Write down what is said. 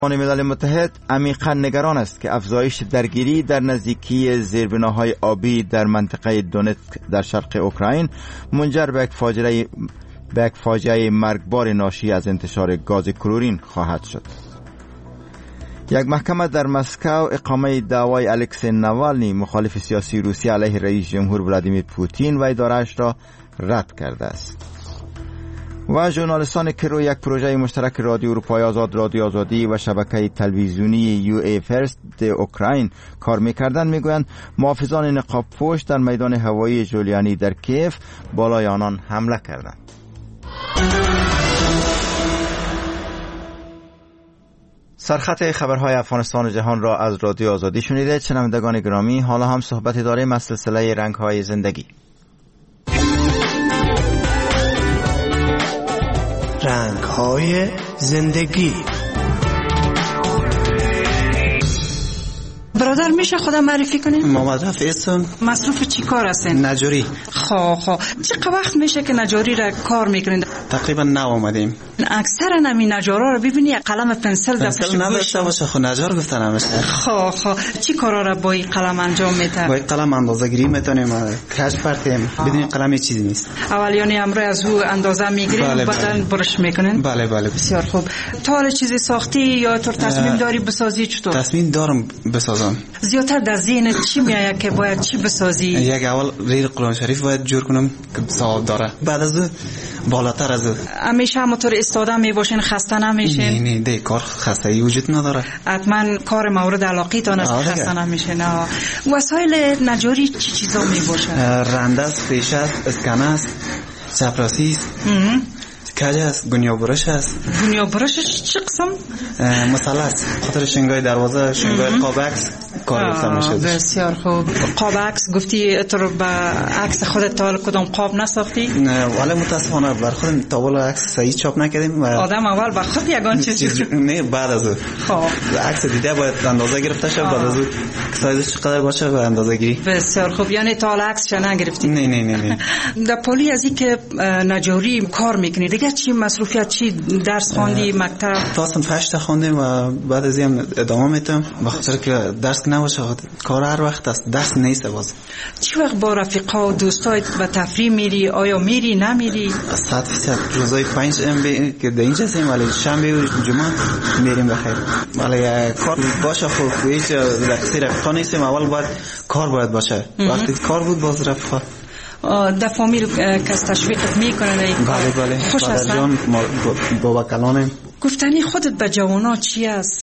ملل متحد عمیقا نگران است که افزایش درگیری در نزدیکی زیربناهای آبی در منطقه دونتسک در شرق اوکراین منجر به یک فاجعه مرگبار ناشی از انتشار گاز کلورین خواهد شد. یک محکمه در مسکو اقامه دعوای الکسی نوالنی مخالف سیاسی روسیه علیه رئیس جمهور ولادیمیر پوتین و اداره‌اش را رد کرده است. و ژورنالیستان که روی یک پروژه مشترک رادیو اروپای آزاد، رادیو آزادی و شبکه تلویزیونی یو ای فرست اوکراین کار می‌کردند میگویند محافظان نقاب پوش در میدان هوایی جولیانی در کیف بالای آنان حمله کردند. سرخط خبرهای افغانستان و جهان را از رادیو آزادی شنیدید. شنوندگان گرامی، حالا هم صحبت داریم از سلسله رنگ‌های زندگی. رنگ‌های زندگی. برادر میشه خودم معرفی کنین؟ محمد رفیع هستم. مصروف چی کار هستین؟ نجاری. چقدر وقت میشه که نجاری را کار میکنین؟ تقریبا 9 آمدیم. اکثرا همین نجارا رو ببینی قلم پنسل در پشت نداشته باشه، خب نجار گفتن همیشه. چی کارا را با این قلم انجام میدن؟ با این قلم اندازه‌گیری میتونیم، کج پرتیم، بدون قلم چیزی نیست. اولیانی امروز از او اندازه میگیرین و بعدن برش میکنین؟ بله بسیار خوب. تا حالا چیزی ساختی یا تو تصمیم داری بسازی؟ چطور؟ تصمیم دارم بسازم. زیادتر در ذهنت چی میآید که باید چی بسازی؟ یک اول ریل قرآن شریف باید جور کنم که ثواب داره، بعد از بالاتر از همیشه همونطور استاده میباشین، خسته نمیشین؟ نه ده کار خستگی وجود نداره. حتما کار مورد علاقه تان است، خسته نمیشین. وسایل نجاری چی چیزا میباشه؟ رنده است، فیشه است، اسکنه است، چپراسی است، کج است، گونیا برش است. گونیا برشش چه قسم؟ مثلث، خاطر شنگای دروازه، شنگای قابکس کار گفتم میشه. بسیار خوب. قابکس گفتی تو به عکس خودت تا کدام قاب نساختی؟ نه ولی متاسفانه بر خود تاول عکس صحیح چاپ نکردیم. آدم اول به خود یگان چیز نه بعد از عکس دیده باید اندازه گرفته شه، بعد از سایزش چقدر باشه و اندازه گیری. بسیار خوب. یعنی تا عکس چه نگرفتی؟ نه. در پولی از اینکه نجاری کار میکنی دیگه چی مصروفیت، چی درس خواندی؟ مکتب تا صنف 8 خوندم و بعد از این ادامه میدم، بخاطر که درس نباشه کار هر وقت است، درس نیست باز. چی وقت با رفیقا و دوستایت به تفریح میری؟ آیا میری نمیری؟ 100% روزای 5 که در اینجا هستیم، ولی شنبه و جمعه میریم بخیر. ولی کار باشه خب هیچ رفیقا نیستیم، اول باید کار باید باشه. وقتی کار بود باز رفیقا در فامیل کس تشویقت میکنه؟ بله خوش هستن؟ بابا کلانم. گفتنی خودت به جوانا چی است؟